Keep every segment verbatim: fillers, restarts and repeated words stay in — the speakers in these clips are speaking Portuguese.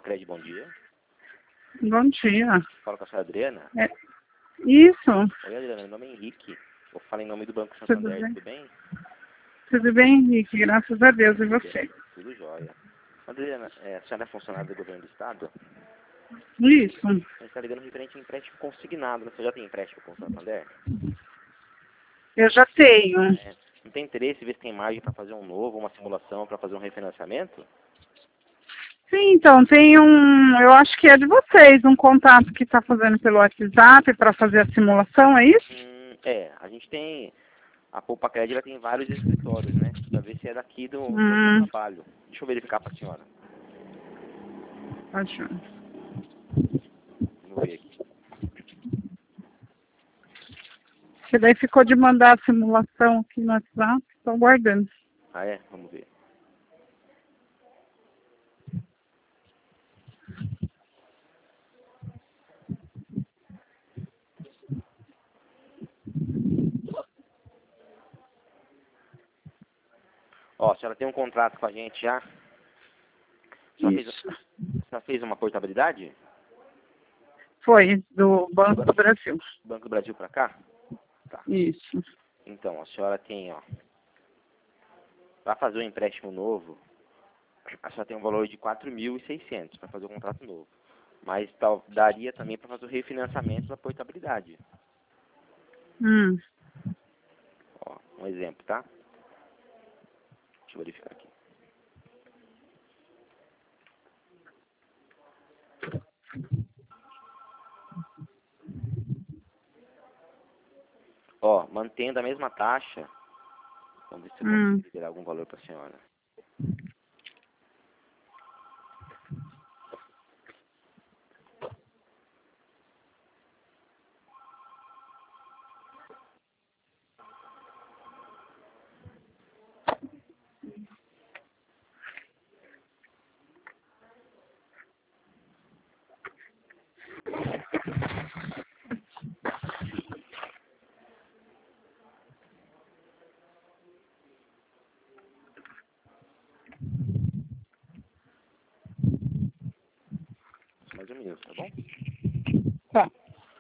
Crédito, bom dia. Bom dia. Fala com a senhora Adriana. É, isso. Oi, Adriana, meu nome é Henrique. Eu falo em nome do Banco Tudo Santander, bem? tudo bem? Tudo bem, Henrique? Graças a Deus. E você? Tudo jóia. Adriana, é, a senhora é funcionária do governo do estado? Isso. A gente está ligando referente a empréstimo consignado, né? Você já tem empréstimo com o Santander? Eu já tenho. É. Não tem interesse em ver se tem margem para fazer um novo, uma simulação, para fazer um refinanciamento? Sim, então, tem um, eu acho que é de vocês, um contato que está fazendo pelo WhatsApp para fazer a simulação, é isso? Hum, é, a gente tem... A Poupa Crédito ela tem vários escritórios, né? Para ver se é daqui do, do seu Hum, trabalho. Deixa eu verificar para a senhora. acho. Vamos ver aqui. Porque daí ficou de mandar a simulação aqui no WhatsApp, estou aguardando. Ah, é? Vamos ver. Ó, a senhora tem um contrato com a gente já? A senhora fez, Isso. a senhora fez uma portabilidade? Foi, do Banco do Brasil. Banco do Brasil para cá? Tá. Isso. Então, a senhora tem, ó... Para fazer um empréstimo novo, a senhora tem um valor de quatro mil e seiscentos para fazer o contrato novo. Mas tal, daria também para fazer o refinanciamento da portabilidade. Hum. Ó, um exemplo, tá? Deixa eu verificar aqui. Ó, mantendo a mesma taxa. Vamos ver se eu Hum. consigo liberar algum valor para a senhora. Mais um minuto, tá bom? Tá.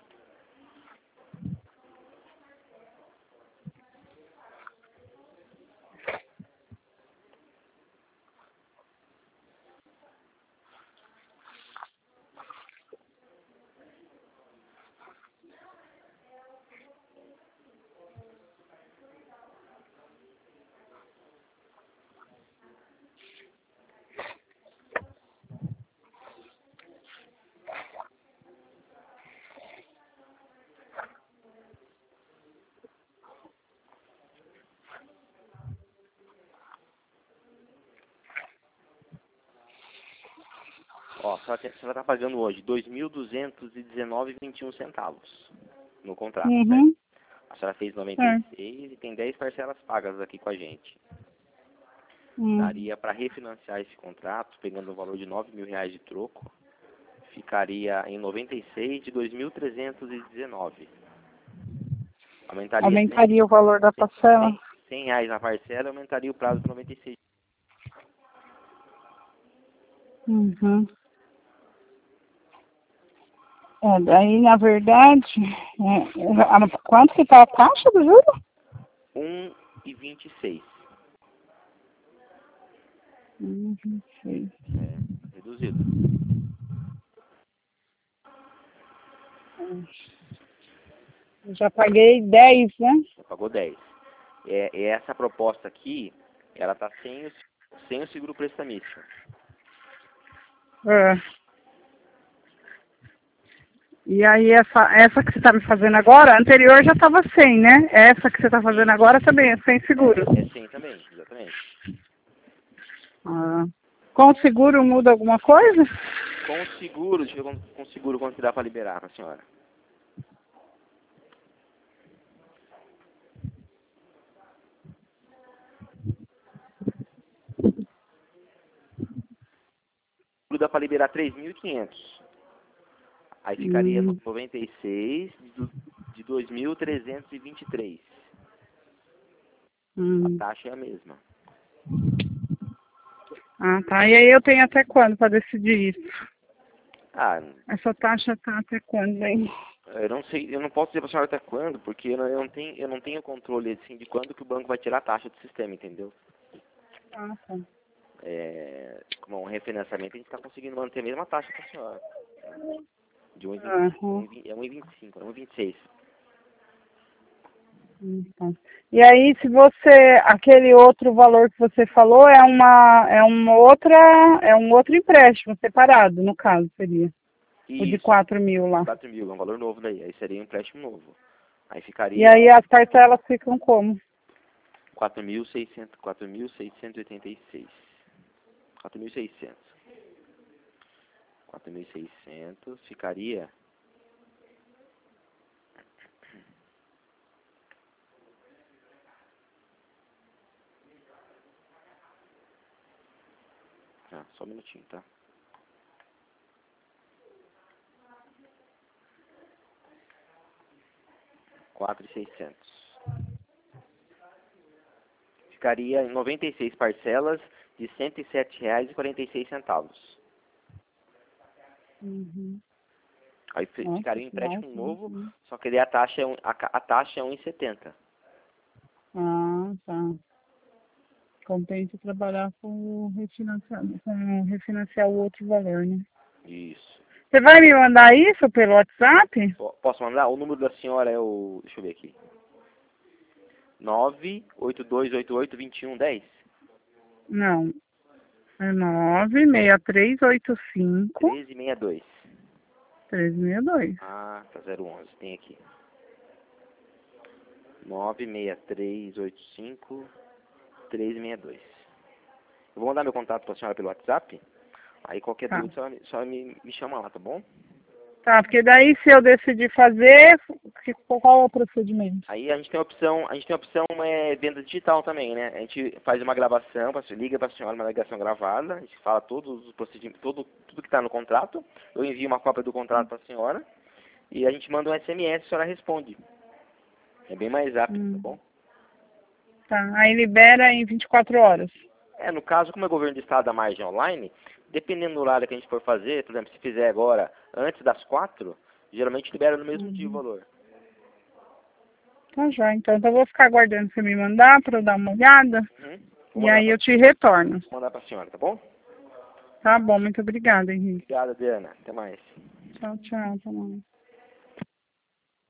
Ó, a senhora está pagando hoje dois mil duzentos e dezenove reais e vinte e um centavos no contrato, certo? Uhum. A senhora fez noventa e É. seis e tem dez parcelas pagas aqui com a gente. Hum. Daria para refinanciar esse contrato, pegando o valor de nove mil reais de troco, ficaria em noventa e seis de dois mil trezentos e dezenove. Aumentaria Aumentaria o valor da parcela? cem reais na parcela e aumentaria o prazo para noventa e seis. Uhum. É, daí, na verdade, é, a- quanto que tá a taxa do juro? um e vinte e seis. Uhum, sei. É, reduzido. Eu já paguei dez, né? Você pagou dez. É, e essa proposta aqui, ela tá sem o, sem o seguro prestamício. É. E aí, essa, essa que você está me fazendo agora, a anterior já estava sem, né? Essa que você está fazendo agora também é sem seguro. É, é sem também, exatamente. Ah. Com o seguro muda alguma coisa? Com o seguro, deixa eu ver com, com o seguro quanto que dá para liberar para a senhora. O seguro dá para liberar três mil e quinhentos. Aí ficaria no Hum. noventa e seis de, de dois mil trezentos e vinte e três. A Hum. taxa é a mesma. Ah, tá. E aí eu tenho até quando para decidir isso? Ah, Essa taxa tá até quando, hein? eu não sei, eu não posso dizer para a senhora até quando, porque eu não, eu não tenho, eu não tenho controle assim de quando que o banco vai tirar a taxa do sistema, entendeu? Ah, tá. É, como um refinanciamento, a gente está conseguindo manter a mesma taxa para a senhora. De um e vinte e cinco, Aham. um e vinte, é um e vinte e cinco, é um e vinte e seis. Então. E aí, se você, aquele outro valor que você falou é uma, é uma outra, é um outro empréstimo separado, no caso, seria. O de Isso, quatro mil lá. quatro mil, é um valor novo daí, aí seria um empréstimo novo. Aí E ficaria aí as parcelas ficam como? quatro mil e seiscentos, quatro mil seiscentos e oitenta e seis. quatro mil e seiscentos. quatro mil e seiscentos ficaria ah, só um minutinho, tá? quatro mil e seiscentos. Ficaria em noventa e seis parcelas de cento e sete reais e quarenta e seis centavos. Uhum. Aí fi- Nossa, ficaria um que empréstimo alto, novo, né? só que daí a taxa é um, a, ca- a taxa é um e setenta. Ah, tá. Compensa trabalhar com refinanciar, com refinanciar o outro valor, né? Isso. Você vai me mandar isso pelo WhatsApp? Po- Posso mandar? O número da senhora é o... Deixa eu ver aqui. nove oito dois oito oito dois um um zero. Não. É nove seis três oito cinco treze sessenta e dois. três seis dois. Ah, tá zero onze. Tem aqui. nove seis três oito cinco três seis dois. Eu vou mandar meu contato para a senhora pelo WhatsApp. Aí qualquer Tá. dúvida, a senhora, me- a senhora me, me chama lá, tá bom? Tá, porque daí se eu decidir fazer, que- qual é o procedimento? Aí a gente tem a opção, a gente tem a opção é, venda digital também, né? A gente faz uma gravação, pra- liga para a senhora uma ligação gravada, a gente fala todos os procedimentos, todo, tudo que está no contrato. Eu envio uma cópia do contrato para a senhora e a gente manda um S M S e a senhora responde. É bem mais rápido, tá Hum. bom? Tá, aí libera em vinte e quatro horas. É, no caso, como é governo do estado da margem online, dependendo do horário que a gente for fazer, por exemplo, se fizer agora antes das quatro, geralmente libera no mesmo dia o Uhum. valor. Tá já, então, então eu vou ficar aguardando você me mandar para eu dar uma olhada Uhum. Vou e mandar aí pra, eu te retorno. vou mandar pra senhora, tá bom? Tá bom, muito obrigada, Henrique. Obrigado, Diana. Até mais. Tchau, tchau. Até mais.